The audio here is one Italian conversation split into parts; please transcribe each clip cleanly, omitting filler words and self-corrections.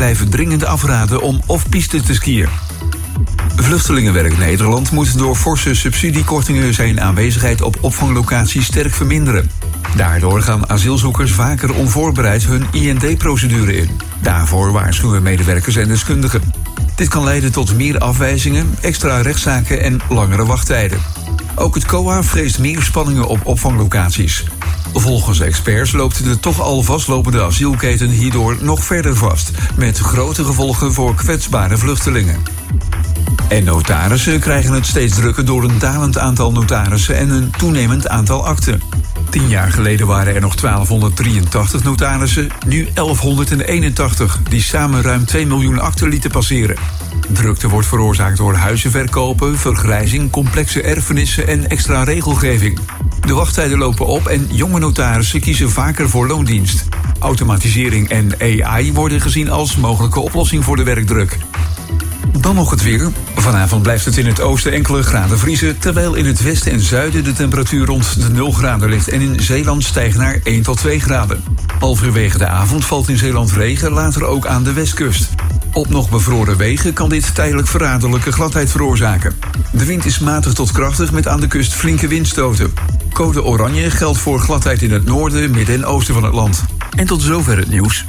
bedrijven dringend afraden om off-piste te skiën. Vluchtelingenwerk Nederland moet door forse subsidiekortingen zijn aanwezigheid op opvanglocaties sterk verminderen. Daardoor gaan asielzoekers vaker onvoorbereid hun IND-procedure in. Daarvoor waarschuwen medewerkers en deskundigen. Dit kan leiden tot meer afwijzingen, extra rechtszaken en langere wachttijden. Ook het COA vreest meer spanningen op opvanglocaties. Volgens experts loopt de toch al vastlopende asielketen hierdoor nog verder vast, met grote gevolgen voor kwetsbare vluchtelingen. En notarissen krijgen het steeds drukker door een dalend aantal notarissen en een toenemend aantal akten. 10 jaar geleden waren er nog 1283 notarissen, nu 1181, die samen ruim 2 miljoen akten lieten passeren. Drukte wordt veroorzaakt door huizenverkopen, vergrijzing, complexe erfenissen en extra regelgeving. De wachttijden lopen op en jonge notarissen kiezen vaker voor loondienst. Automatisering en AI worden gezien als mogelijke oplossing voor de werkdruk. Dan nog het weer. Vanavond blijft het in het oosten enkele graden vriezen, terwijl in het westen en zuiden de temperatuur rond de 0 graden ligt en in Zeeland stijgt naar 1 tot 2 graden. Halverwege de avond valt in Zeeland regen, later ook aan de westkust. Op nog bevroren wegen kan dit tijdelijk verraderlijke gladheid veroorzaken. De wind is matig tot krachtig met aan de kust flinke windstoten. Code oranje geldt voor gladheid in het noorden, midden en oosten van het land. En tot zover het nieuws.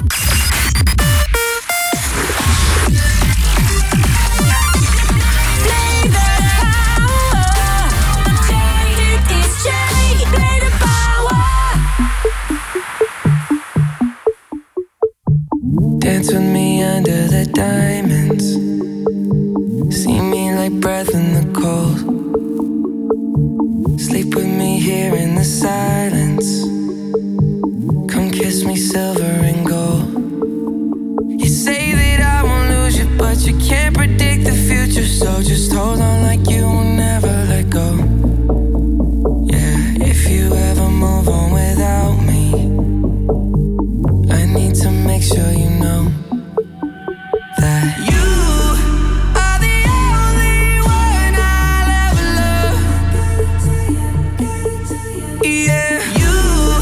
Dance with me under the diamonds. See me like breath in the cold. Sleep with me here in the silence. Come kiss me silver and gold. You say that I won't lose you, but you can't predict the future. So just hold on like you will never let go. Yeah, if you ever move on without me, I need to make sure you know that you are the only one I'll ever love. Yeah, you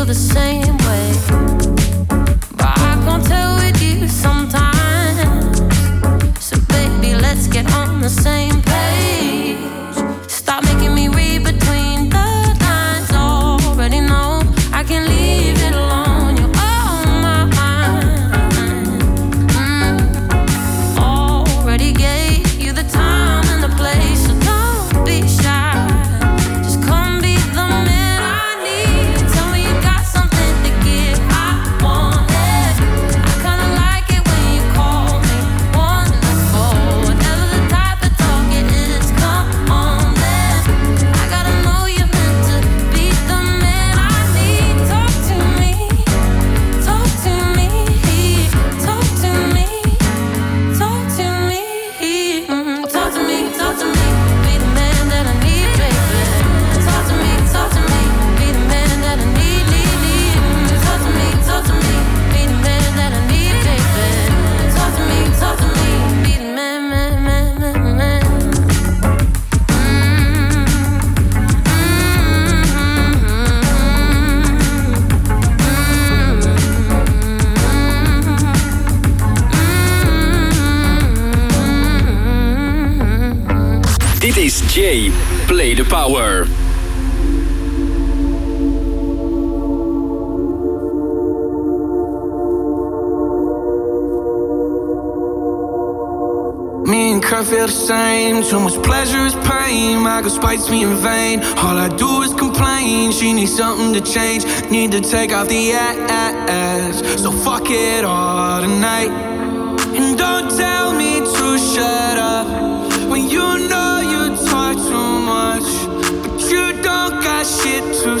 feel the same way. But I can't tell with you sometimes. So baby, let's get on the same page. Stop making me read between the lines. Already know I can leave it alone. You're on my mind. Already gave you the time and the place, so don't be shy. Just come be the man I need. Tell me you got something to give. I want it. I kinda like it when you call me wonderful. Whatever the type of talk it is, come on then. I gotta know you're meant to be the man I need. Talk to me, talk to me, talk to me, talk to me, talk to me, talk to me. Be the man that I need, baby. Talk to me, be the man that I need. Talk to me, be the man that I need, baby. Talk to me, be the man, man. Dit is Jay, Play the Power. Me and Kurt feel the same. Too much pleasure is pain. My girl spites me in vain. All I do is complain. She needs something to change. Need to take off the ass. So fuck it all tonight. And don't tell me to shut up when you know you talk too much, but you don't got shit to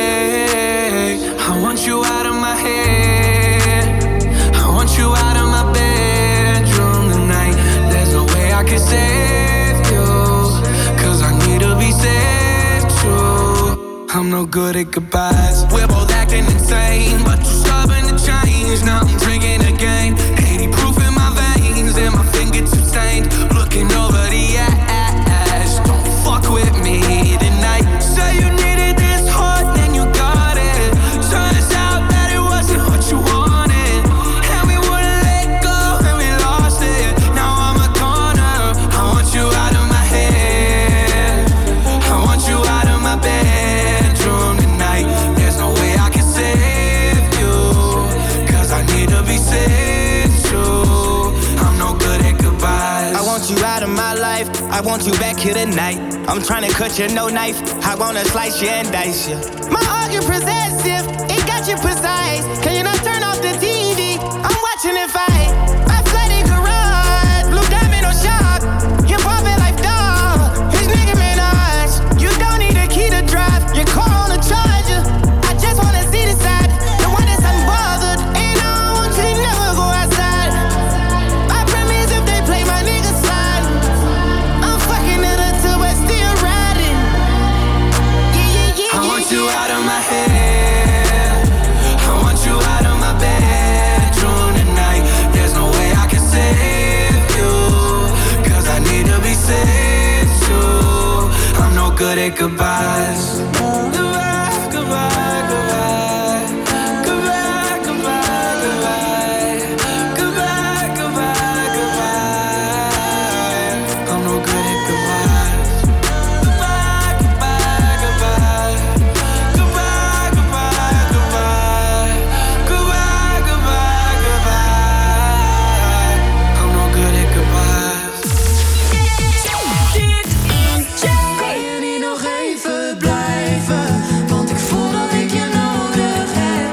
say. I want you out of my head. I want you out of my bedroom tonight. There's no way I can save you, cause I need to be saved too. I'm no good at goodbyes. We're both acting insane, but you're stubborn to change. Now I'm drinking again. 80 proof in my veins and my fingertips stained. Looking over the ass. Don't fuck with me tonight. Say you needed this hard, then you got it. Turns out that it wasn't what you wanted, and we wouldn't let go, and we lost it. Now I'm a goner. I want you out of my head. I want you out of my bedroom tonight. There's no way I can save you, cause I need to be saved too. I'm no good at goodbyes. I want you out of my life. I want you back here tonight. I'm trying to cut you, no knife. I wanna slice you and dice you. My heart, you're possessive. It got you precise. Can you not turn off the TV? I'm watching it fight. My flooded garage, blue diamond on shop. You're popping like dog. His nigga Minaj. You don't need a key to drive. Your car on the charger. I just wanna see the side, the one that's unbothered. And I don't want you to never go outside. I promise if they play my nigga slide, I'm fucking it up till we're still riding. Yeah. I want you out of my head. I want you out of my bedroom tonight. There's no way I can save you, cause I need to be saved too. I'm no good at goodbyes. Goodbye, goodbye, goodbye. Goodbye, goodbye, goodbye. Goodbye, goodbye, goodbye. I'm no good at goodbyes. Goodbye, goodbye, goodbye. Goodbye, goodbye, goodbye. Goodbye, goodbye, goodbye. I'm no good at goodbyes. Kan je niet nog even blijven? Want ik voel dat ik je nodig heb.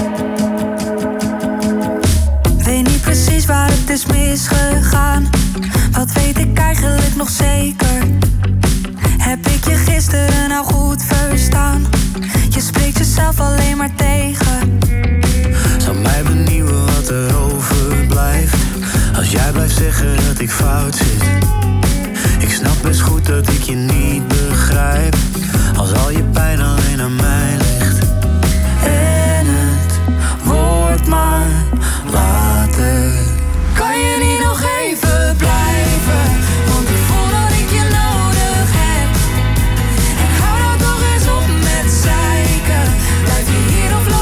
Weet niet precies waar het is misgegaan. Wat weet ik eigenlijk nog zeker? Heb ik je gisteren nou goed verstaan? Je spreekt jezelf alleen maar tegen. Zou mij benieuwen wat er overblijft als jij blijft zeggen dat ik fout zit. Ik snap best goed dat ik je niet begrijp, als al je pijn alleen aan mij ligt. En het wordt maar later. Kan je niet nog even blijven? Want ik voel dat ik je nodig heb. En hou nou toch eens op met zeiken. Blijf je hier of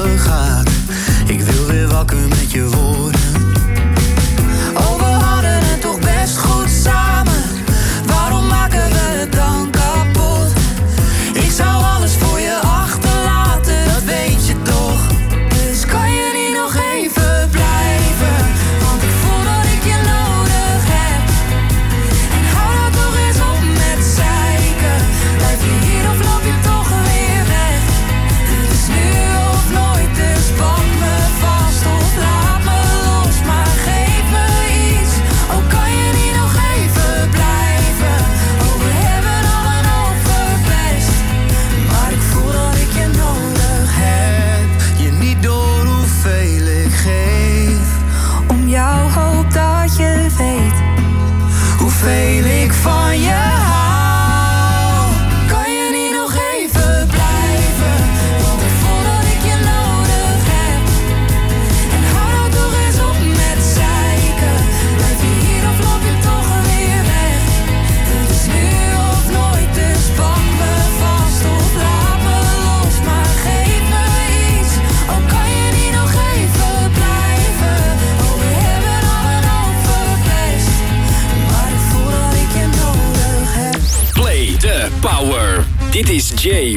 slapen gaat. Ik wil weer wakker met je woorden. Oh, we hadden het toch best goed samen. Waarom maken we het dan kapot? Ik zou alles voor je achterlaten, dat weet je toch. Dus kan je niet nog even blijven? Want ik voel dat ik je nodig heb. En hou nou toch eens op met zeiken. Blijf je hier of loop je toch weer weg? Het is nu of nooit, dus pak me vast of laat me los. Maar geef me iets, oh kan je niet nog even blijven? Oh, we hebben al een hoop verpest, maar ik voel dat ik je nodig heb. Je niet door hoeveel ik geef. Om jou hoop dat je weet hoeveel ik van je hou. Kan je niet nog even blijven? Want ik voel dat ik je nodig heb. En hou nou toch eens op met zeiken. Blijf je hier of loop je toch weer weg? Het is nu of nooit, dus pak me vast of laat me los. Maar geef me iets, oh kan je niet nog even blijven? Oh, we hebben al een hoop verpest, maar ik voel dat ik je nodig heb. Play the Power. Dit is Jay.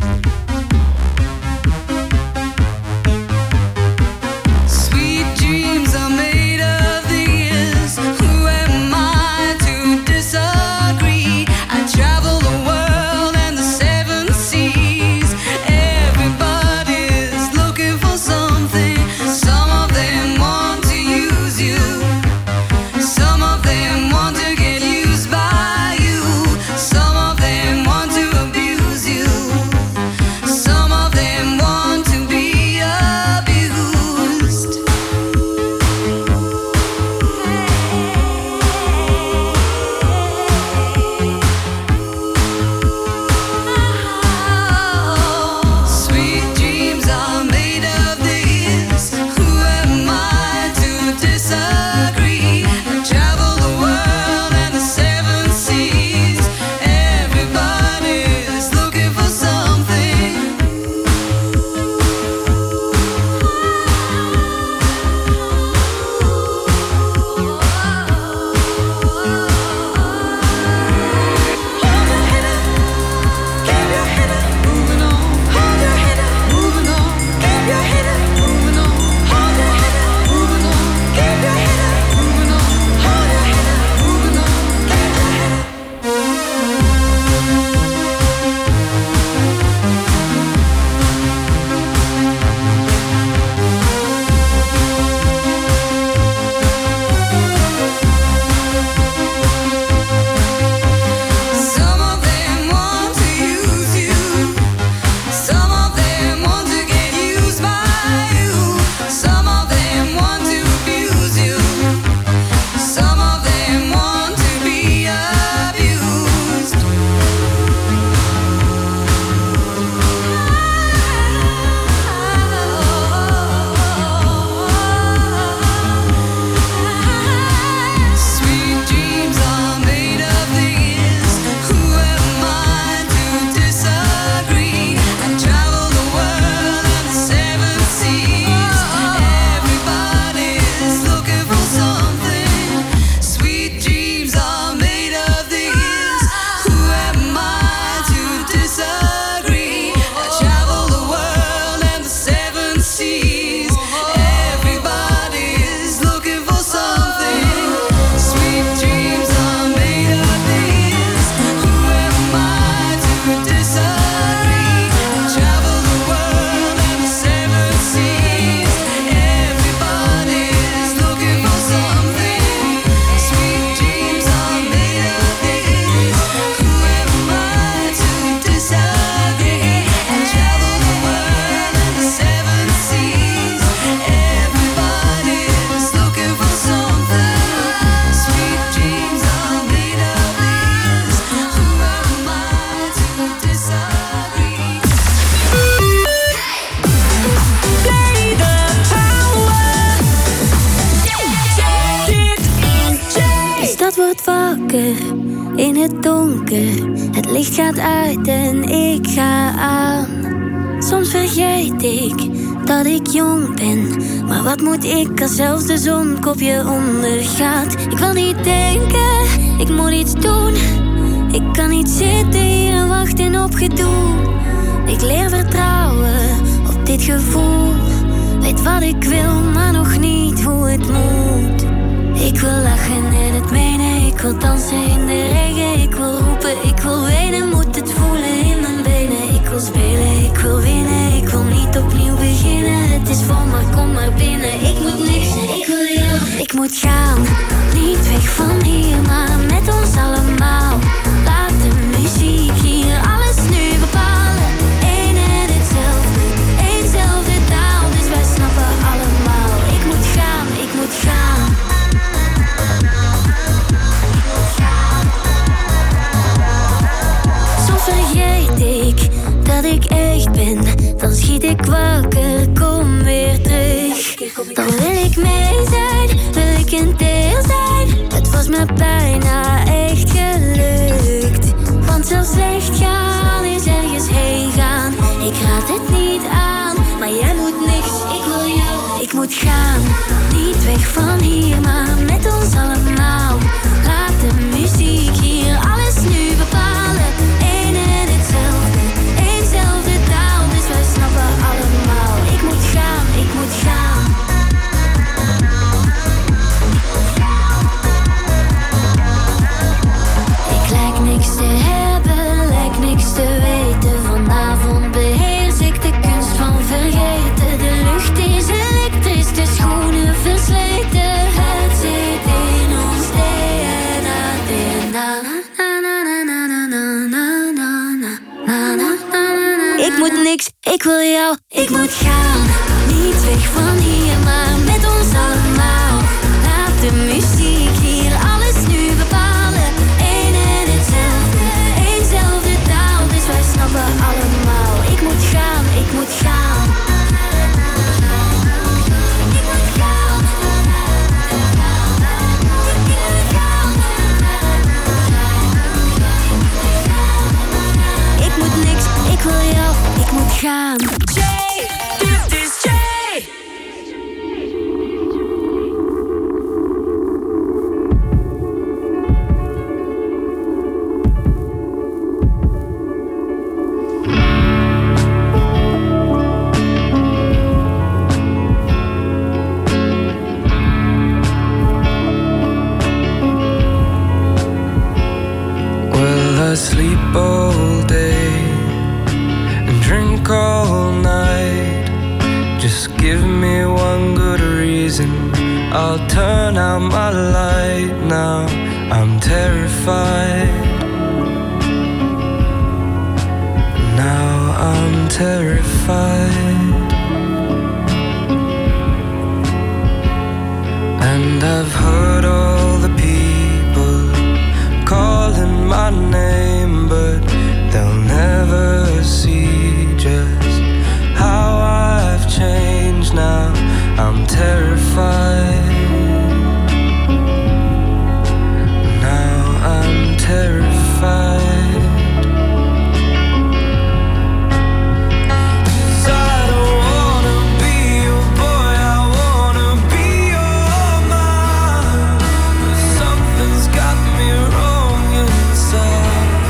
Sweet dreams are made of this. Who am I to disagree? I travel the world and the seven seas. Everybody's looking for something. Some of them want to use you. Some of them want to get used by you. Some of them want to abuse you. Some of them want to be abused. Sweet dreams are made of this. Who am I to disagree? I travel the world and the seven seas. Everybody's looking for something. Hold your head up, keep your head up, moving on. Hold your head up, moving on. Keep your head up, moving on. Hold your head up, moving on. Keep your head up, moving on. Hold your head up, moving on. Keep your head up. Some of them want to use you. Some of them want to get used by you. Some of them want to abuse you. Some of them want to be abused. Sweet dreams are made of this. Who am I to disagree? I travel the world and the seven seas. Everybody's looking for something. Sweet dreams are made of this. Who am I to disagree? I travel the world and the seven seas. Everybody's looking for something. Sweet dreams are made of this. Who am I to disagree? I travel the world and the seven seas. Everybody's looking for something. Sweet dreams are made of this. Who am I to disagree? I travel the world and the seven seas. Everybody's looking for something. Sweet dreams are made of this. Who am I to disagree? Play the power. De stad wordt wakker in het donker. Het licht gaat uit en ik ga aan. Soms vergeet ik dat ik jong ben. Maar wat moet ik als zelfs de zon kopje ondergaat? Ik wil niet denken, ik moet iets doen. Ik kan niet zitten hier en wachten op gedoe. Ik leer vertrouwen op dit gevoel. Weet wat ik wil, maar nog niet hoe het moet. Ik wil lachen en het menen. Ik wil dansen in de regen. Ik wil roepen, ik wil wenen. Moet het voelen in mijn benen. Ik wil spelen, ik wil winnen. Ik wil niet opnieuw beginnen. Het is vol, maar kom maar binnen. Ik moet niks, ik wil jou. Ik moet gaan, niet weg van hier, maar met ons allemaal. Laat de muziek hier alles nu bepalen. Eén en hetzelfde, éénzelfde taal. Dus wij snappen allemaal. Ik moet gaan, ik moet gaan. Soms vergeet ik dat ik echt ben. Dan schiet ik wakker, kom weer terug. Dan wil ik mee zijn, wil ik een deel zijn. Het was me bijna echt gelukt. Want zelfs slecht gaan is ergens heen gaan. Ik raad het niet aan, maar jij moet niks. Ik wil jou, ik moet gaan. Niet weg van hier, maar met ons allemaal. Laat de muziek hier alles nu bepalen. Eén en hetzelfde, éénzelfde taal. Dus wij snappen allemaal. Ik moet gaan, ik moet gaan. Ik lijk niks te hebben, lijk niks te weten. Vanavond beheers ik de kunst van vergeten. De lucht is elektrisch, de schoenen versleten. Het zit in ons DNA. Ik moet niks, ik wil jou, ik moet gaan. Niet weg van hier, maar met ons allemaal. Laat de muziek hier alles nu bepalen. Eén en hetzelfde, éénzelfde taal. Dus wij snappen allemaal. Ik moet gaan, ik moet gaan. Ik moet gaan. Ik moet niks, ik wil jou, ik moet gaan. Jay, dit is Jay. Well, I sleep all day and drink all night. Just give me one good reason, I'll turn out my light. Now I'm terrified. Now I'm terrified. And I've heard all the people calling my name, but they'll never see just how I've changed. Now I'm terrified. Now I'm terrified. 'Cause I don't wanna be your boy, I wanna be your man. But something's got me wrong inside.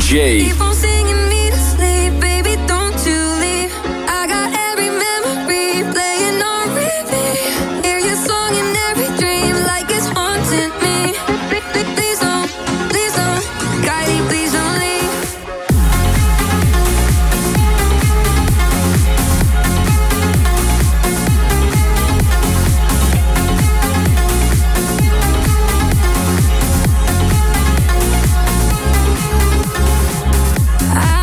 J. Keep on singing me to sleep, baby, don't you leave. I got every memory playing on repeat. Hear your song in every dream like it's haunting me. Please don't, Kylie, please don't leave. I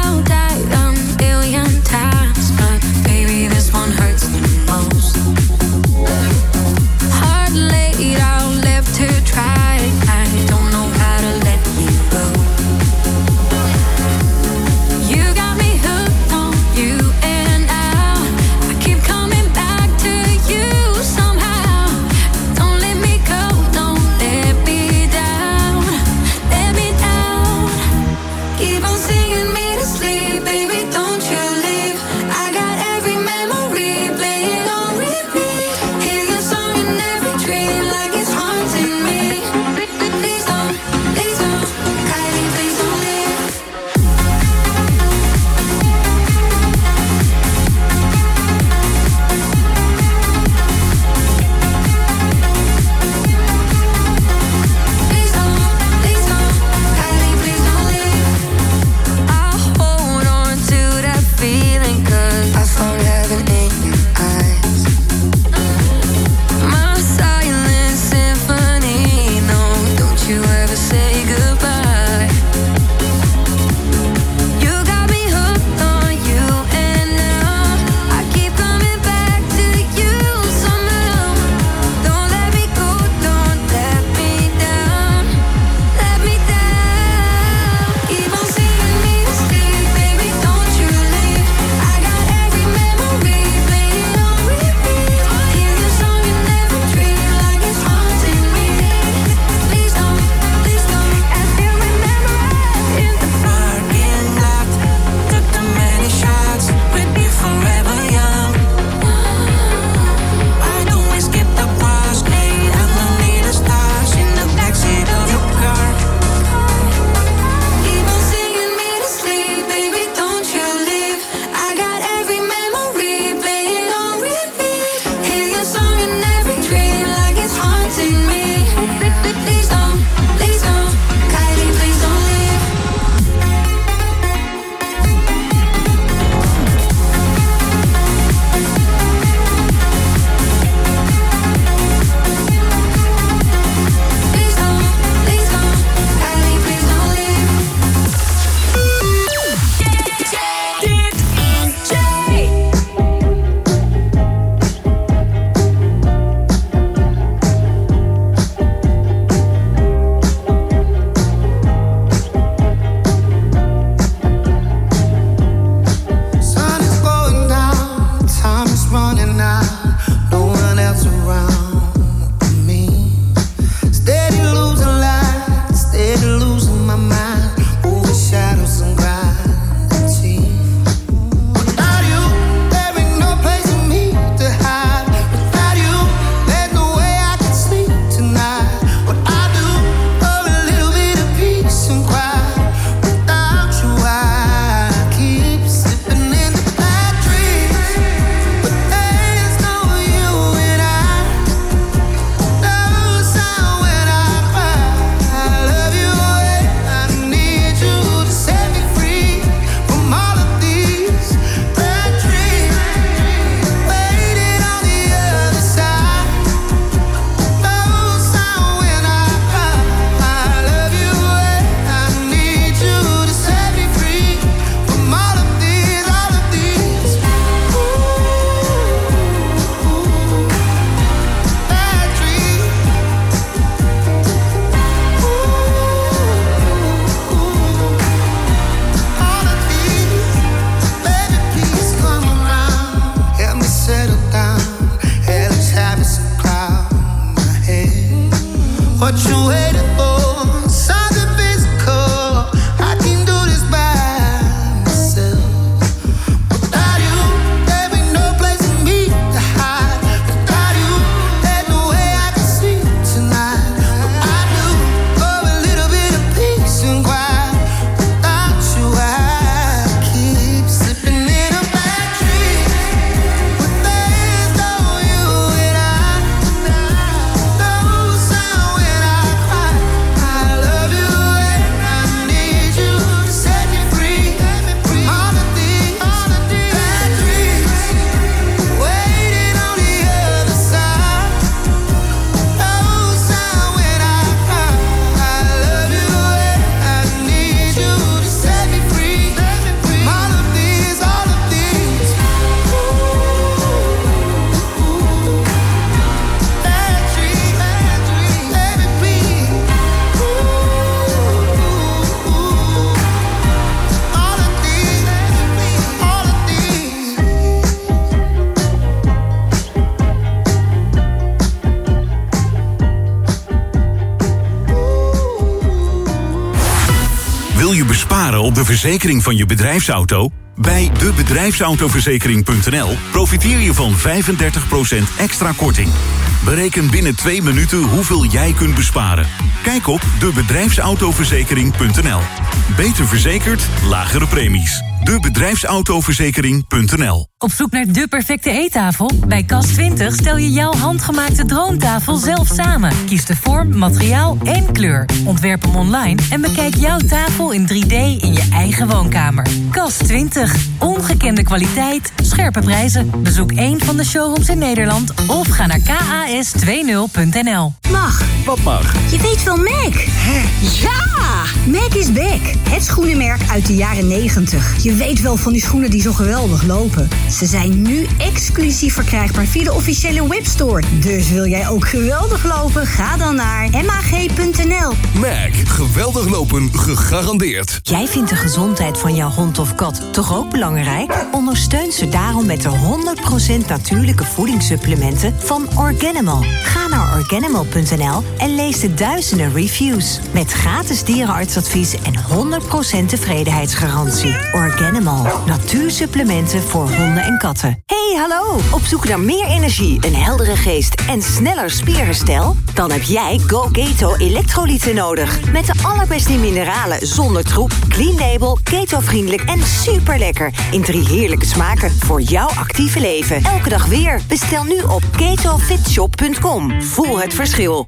Wil je besparen op de verzekering van je bedrijfsauto? Bij debedrijfsautoverzekering.nl profiteer je van 35% extra korting. Bereken binnen 2 minuten hoeveel jij kunt besparen. Kijk op debedrijfsautoverzekering.nl. Beter verzekerd, lagere premies. debedrijfsautoverzekering.nl. Op zoek naar de perfecte eettafel? Bij Cas20 stel je jouw handgemaakte droomtafel zelf samen. Kies de vorm, materiaal en kleur. Ontwerp hem online en bekijk jouw tafel in 3D in je eigen woonkamer. Cas20. Ongekende kwaliteit, scherpe prijzen. Bezoek een van de showrooms in Nederland of ga naar kas20.nl. Mag. Wat mag? Je weet wel Mac. Hè? Ja! Mac is back. Het schoenenmerk uit de jaren 90. Je weet wel van die schoenen die zo geweldig lopen. Ze zijn nu exclusief verkrijgbaar via de officiële webstore. Dus wil jij ook geweldig lopen? Ga dan naar mag.nl. Mac. Geweldig lopen gegarandeerd. Jij vindt de gezondheid van jouw hond of kat toch ook belangrijk? Ondersteun ze daarom met de 100% natuurlijke voedingssupplementen van Organimal. Ga naar Organimal.nl en lees de duizenden reviews. Met gratis dierenartsadvies en 100% tevredenheidsgarantie. Organimal. Natuursupplementen voor honden en katten. Hey, hallo! Op zoek naar meer energie, een heldere geest en sneller spierherstel? Dan heb jij Go Keto elektrolyten nodig. Met de allerbeste mineralen zonder troep, clean label, keto-vriendelijk en super lekker. In 3 heerlijke smaken voor jouw actieve leven. Elke dag weer. Bestel nu op ketofitshop.com. Voel het verschil.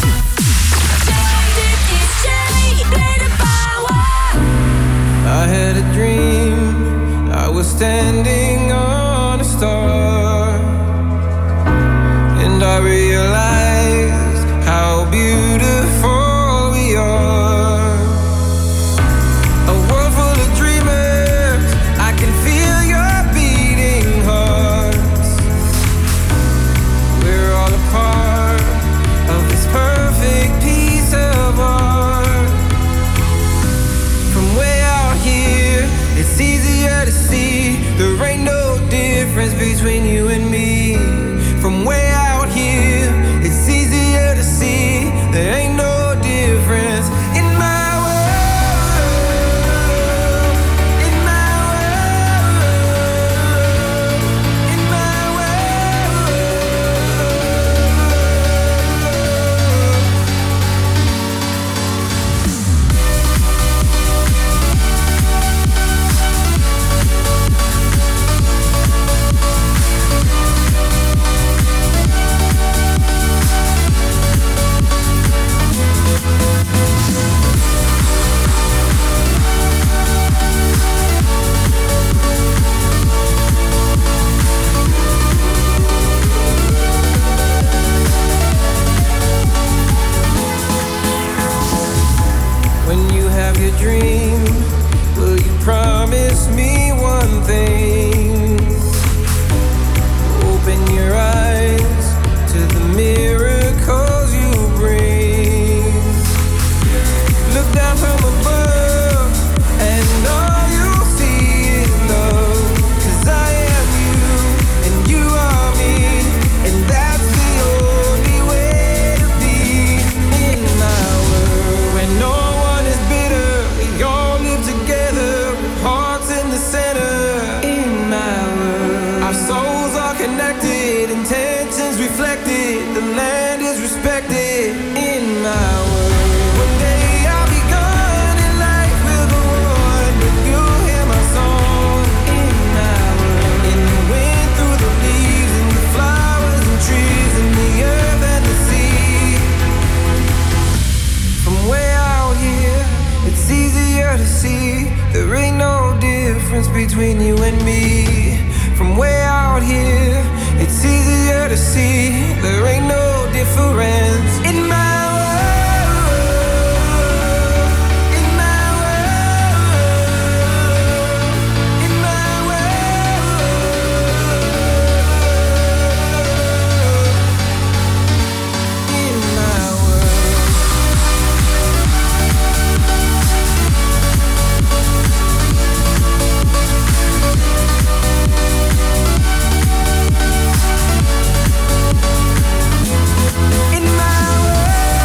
I had a dream, I was standing on a star, and I realized how beautiful we are. A world full of dreamers, I can feel your beating hearts. We're all a part of this perfect piece of art. From way out here, it's easier to see there ain't no difference between you and me. From way out here, it's easier to see there ain't no difference in my world, in my world, in my When you have your dream, will you promise me one thing? Open your eyes to the miracles you bring. Look down from above and all you'll see is love. 'Cause I am you and you are me, and that's the only way to be in my world. When no one is bitter, we all live together with hearts in the center. In my world, our souls are connected, intentions reflected, the land is respected. In my world, one day I'll be gone and life will go on, but you'll hear my song. In my world, in the wind, through the leaves, and the flowers and trees, and the earth and the sea. From way out here, it's easier to see there ain't no difference between you and me. From way out here, it's easier to see there ain't no difference in my world, in my world, in my world, in my world. In my world.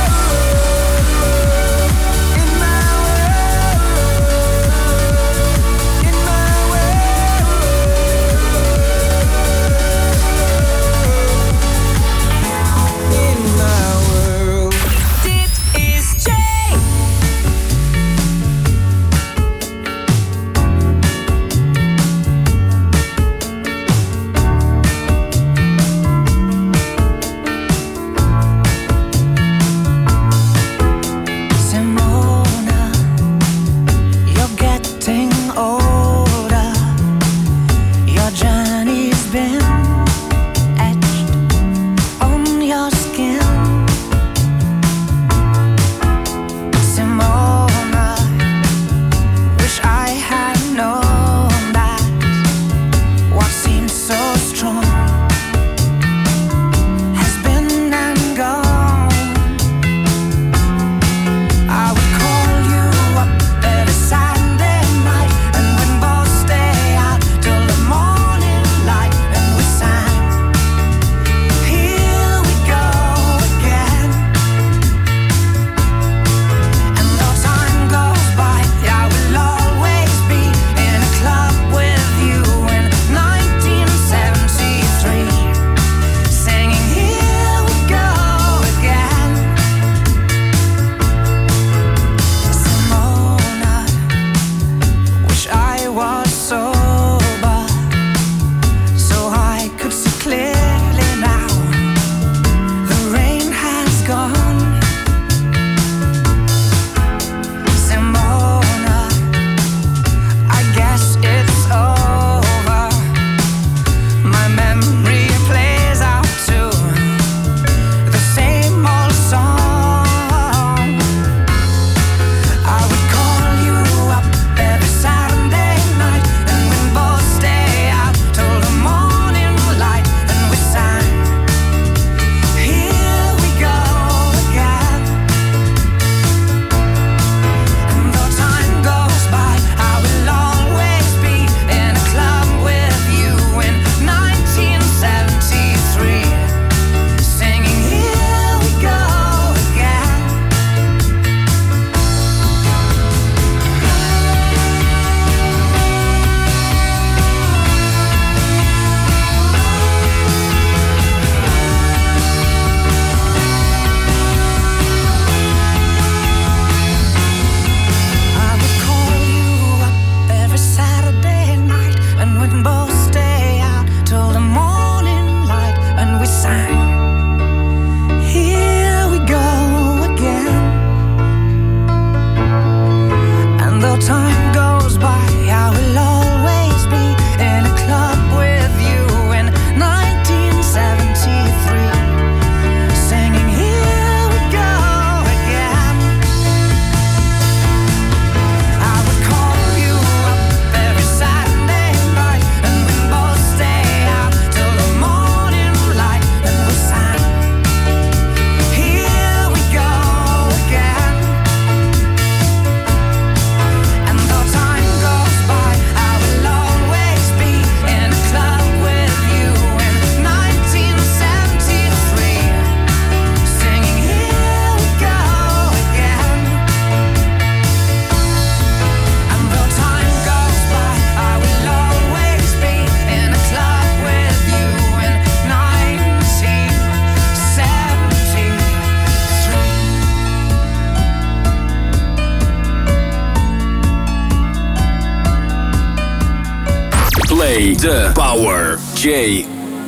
Play the Power J.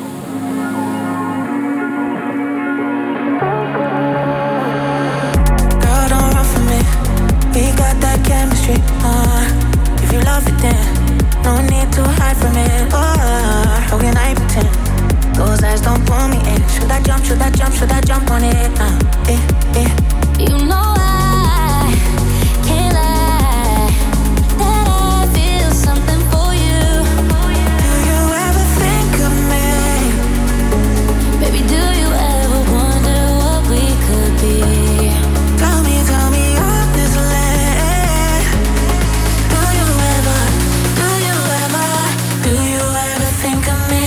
Girl, don't run from me. We got that chemistry. If you love it, then no need to hide from it. How can I pretend? Those eyes don't pull me in. Should I jump? Should I jump? Should I jump on it? You know I can't lie that I feel something for you. Do you ever think of me? Baby, do you ever wonder what we could be? Tell me honestly. Do you ever think of me?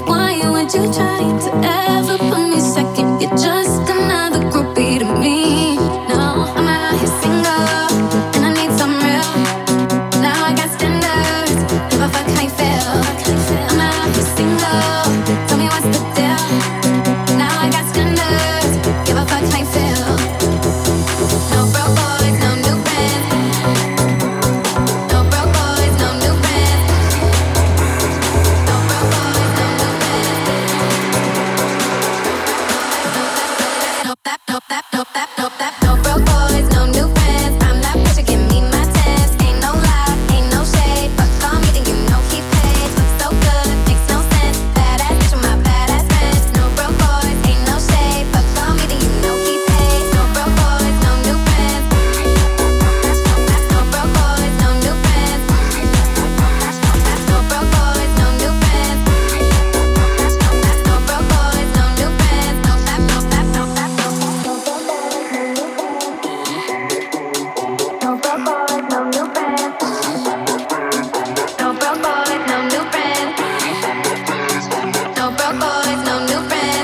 Why would you try to ever put me second? You're just another groupie to me. No, I'm out here single, and I need some real. Now I got standards, give a fuck how you feel. I'm out here single, tell me what's the deal. Now I got standards, give a fuck how you feel. No broke boys, no new friends. No broke boys, no new friends. No broke boys, no new friends. No broke boys, no new friends. I'm not pressure, give me my test. Ain't no lie, ain't no shade. Fuck on me, then you know he paid. Looks so good, makes no sense. Badass bitch with my badass friends. No broke boys, ain't no shade. Fuck on me, then you know he paid. No broke boys, no new friends. No broke boys, no new friends. No broke boys, no new friends. No broke boys, no new friends. No broke boys, no new friends. No broke boys, no new friends. No broke boys, no new friends.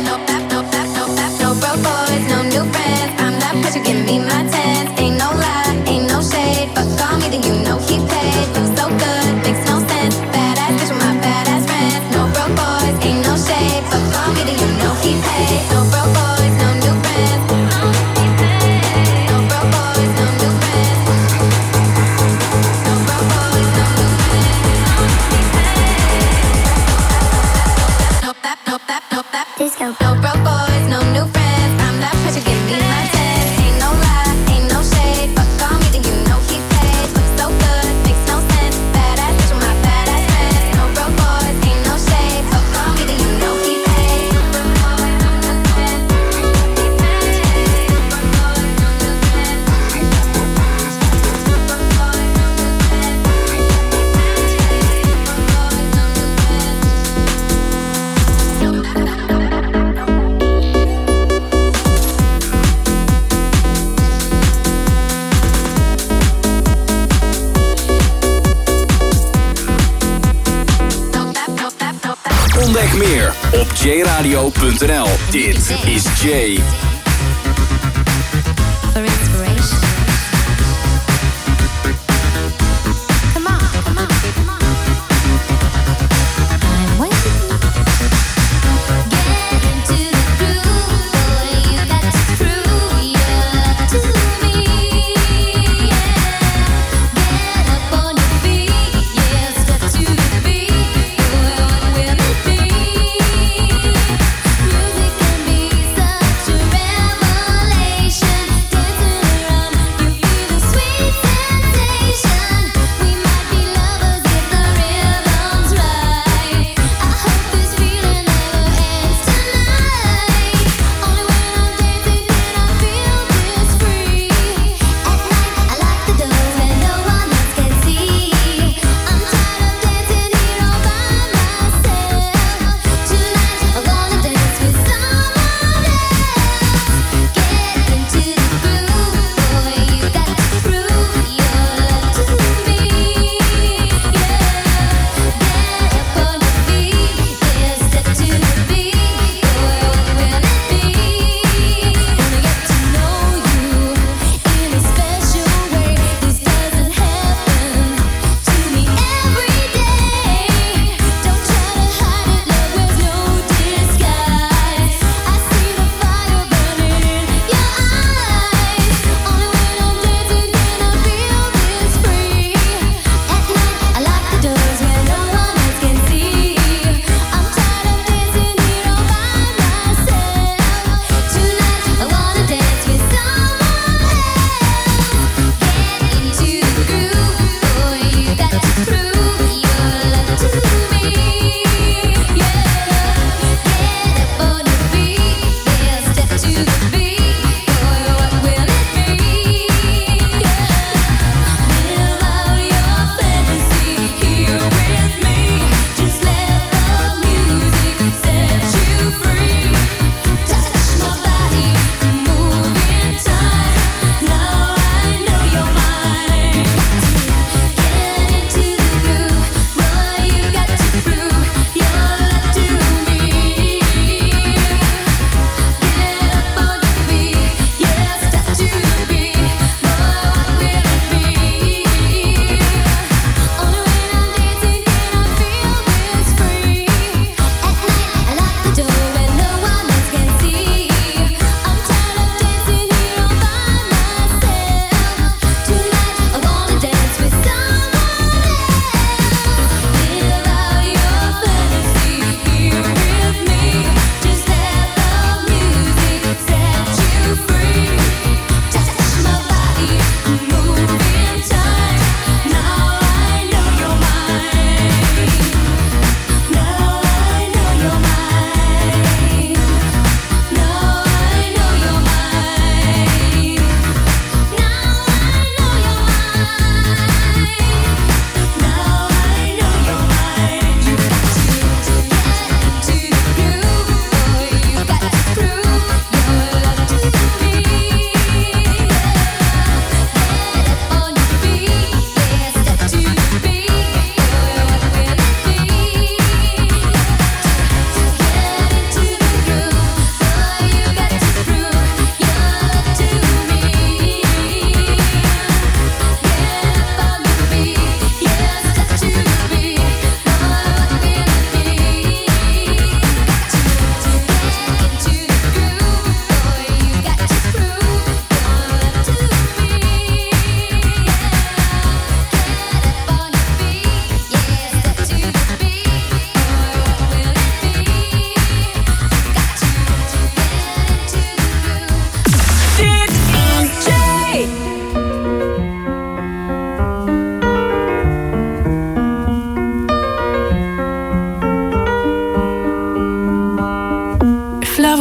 No broke boys, no new friends. I'm that pressure, give me my tens. Ain't no lie, ain't no shade. Fuck on me, then you know he paid. Looks so good, makes no sense. Badass bitch with my badass friends. No broke boys, ain't no shade. Fuck on me, then you know he paid. No broke boys, no new friends. No broke boys, no new friends. No broke boys, no new friends. Disco. No broke boys, no new friends. I'm that pressure, give me my tens. Ain't no lie, ain't no shade. Fuck on me, then you know he paid. Looks so good, makes no sense. Badass bitch with my badass friends. No broke boys, ain't no shade. Fuck on me, then you know he paid. No broke boys, no new friends. No broke boys, no new friends. No broke boys, no new friends. Ontdek meer op jradio.nl. Dit is Jay. For inspiration. Come on, come on, come on. I'm waiting. Get into the groove, boy. You got to prove your love to me. Yeah. Get up on your feet, yeah. Step to the beat, boy. What will it be? Music can be such a revelation. Dancing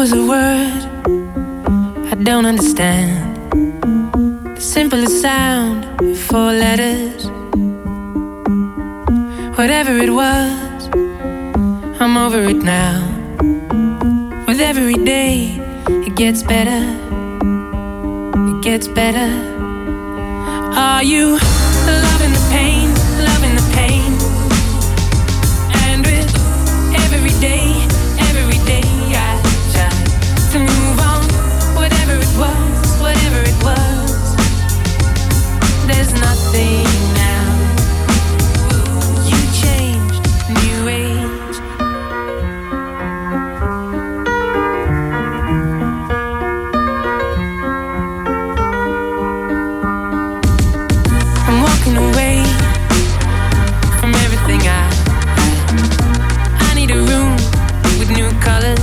was a word I don't understand. The simplest sound, 4 letters. Whatever it was, I'm over it now. With every day, it gets better. It gets better. Are you loving the pain, loving the pain? And with every day I try to move on. Whatever it was, there's nothing now. You changed, new age. I'm walking away from everything I need a room with new colors.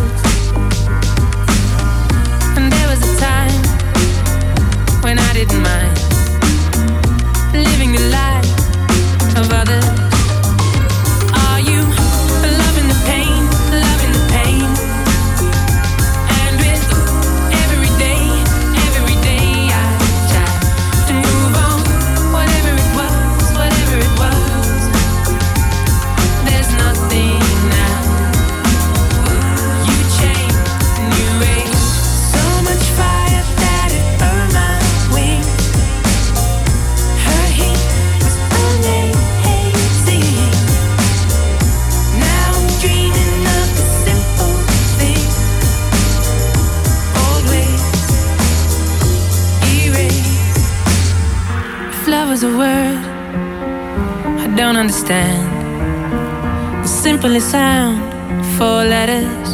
And there was a time when I didn't mind living the life of others. Are you loving the pain, loving the pain? And with every day I try to move on. Whatever it was, there's nothing now. You changed, new age. So much fire that it burned my wings. Her heat was amazing. Now I'm dreaming of the simple things. Old ways erased. If love was a word I don't understand, the simplest sound, 4 letters.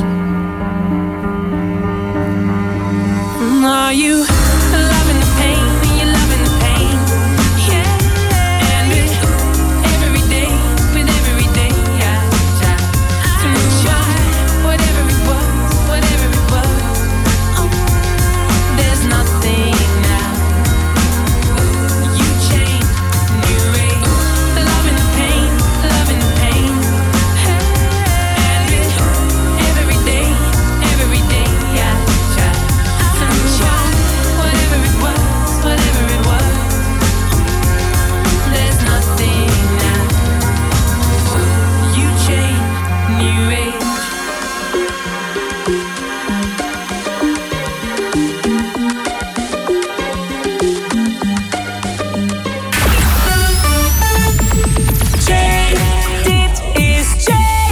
Are you loving the pain? Are you loving the pain? Yeah. And with every day I try to move on. Whatever it was, there's nothing now. You changed, new age. Loving the pain, loving the pain. And with every day I try to move on. Whatever it was, there's nothing now. You changed, new age. Jay, dit is Jay.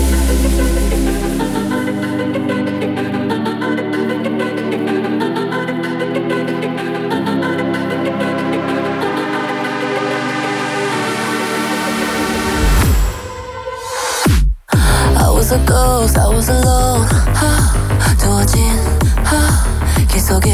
I was a ghost, I was alone. 두어진 길 속에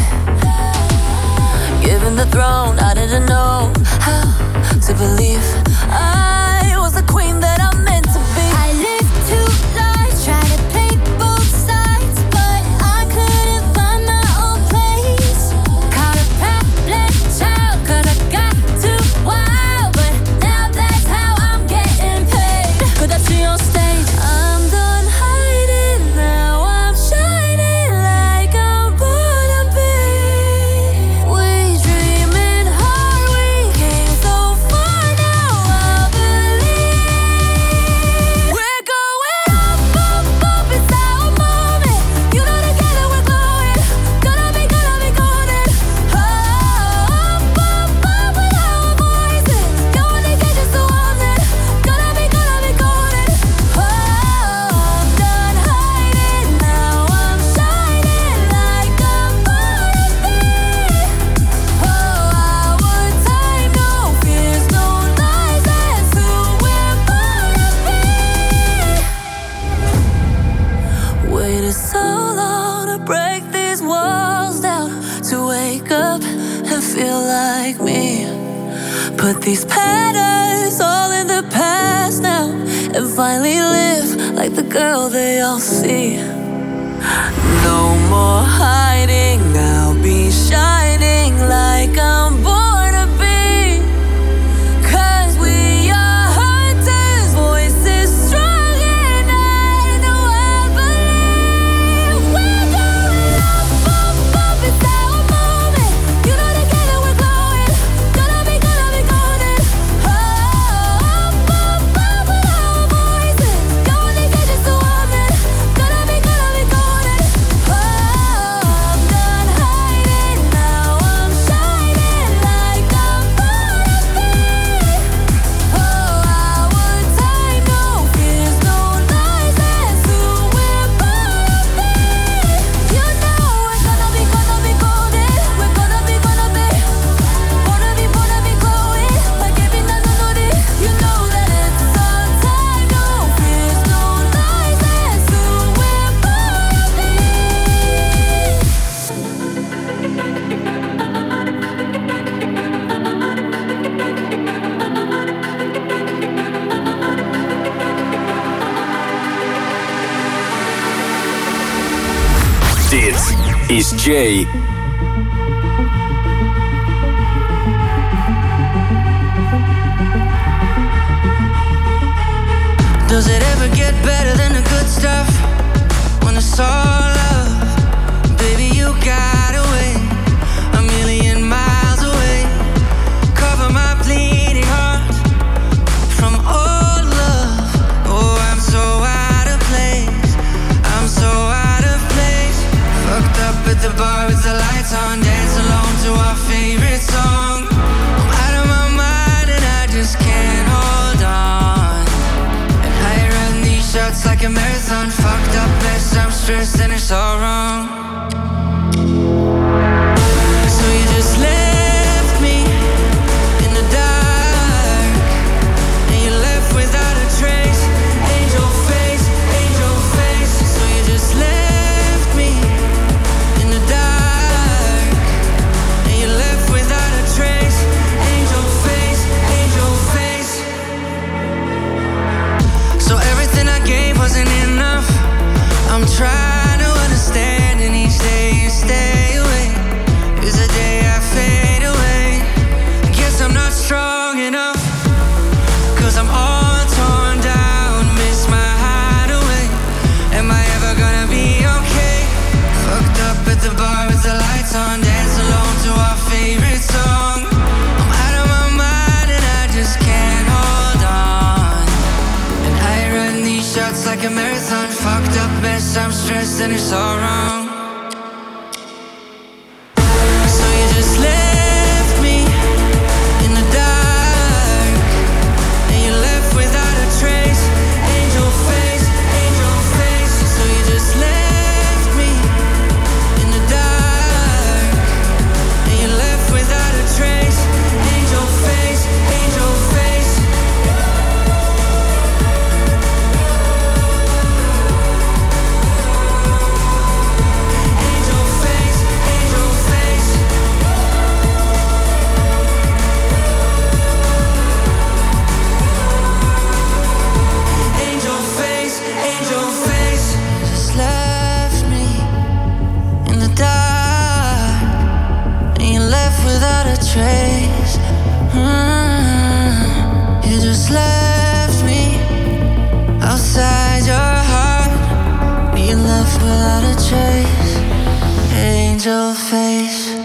given the throne, I didn't know how to believe I was the queen that I'm meant to be. I lived 2 lives, tried to play both sides, but I couldn't find my own place. Caught a black child, 'cause I got too wild, but now that's how I'm getting paid. 끝없이 on stage. I'm done hiding, now I'm shining like I'm born to be. We dreaming hard, we came so far, now I believe we're going up, up, up, it's our moment. You know together we're glowing, gonna be golden. Oh, up, up, up with our voices, going to get us so on it. Gonna be golden. Oh, I'm done hiding, now I'm shining like I'm born to be. Oh, our time, no fears, no lies, that's who we're born to be. Waited so long to break these walls down, to wake up and feel like me. Put these patterns all in the past now, and finally live like the girl they all see. No more hiding, I'll be shining like I'm born to be. 'Cause we are hunters, voices strong, and I know I believe we Dit is Jay. Does it ever get better than the good stuff? When it's all love, baby, you got away 1,000,000 miles away. Cover my bleeding heart from all love. Oh, I'm so out of place. I'm so out of place. Fucked up at the bar with the lights on, dance alone to our favorite song. I'm out of my mind and I just can't hold on. And I run these shots like a marathon. Fucked up mess, I'm stressed and it's all wrong. So you just left me in the dark, and you left without a trace. Angel face, angel face. So you just left me in the dark, and you left without a trace. Angel face, angel face. So everything I gave wasn't enough. I'm trying to understand, and each day you stay away is the day I fade away. Guess I'm not strong enough, 'cause I'm all torn down, miss my hideaway. Am I ever gonna be okay? Fucked up at the bar with the lights on, dance alone to our favorite song. I'm out of my mind and I just can't hold on. And I run these shots like a marathon. Fucked up mess, I'm stressed and it's all wrong. So you just left me in the dark, and you left without a trace. Angel face, angel face. So you just left me in the dark, and you left without a trace. Angel face, angel face. Angel face, angel face. Angel face, angel face. Just left me in the dark, and you left without a trace. You just left me outside your heart, you left without a trace. Angel face.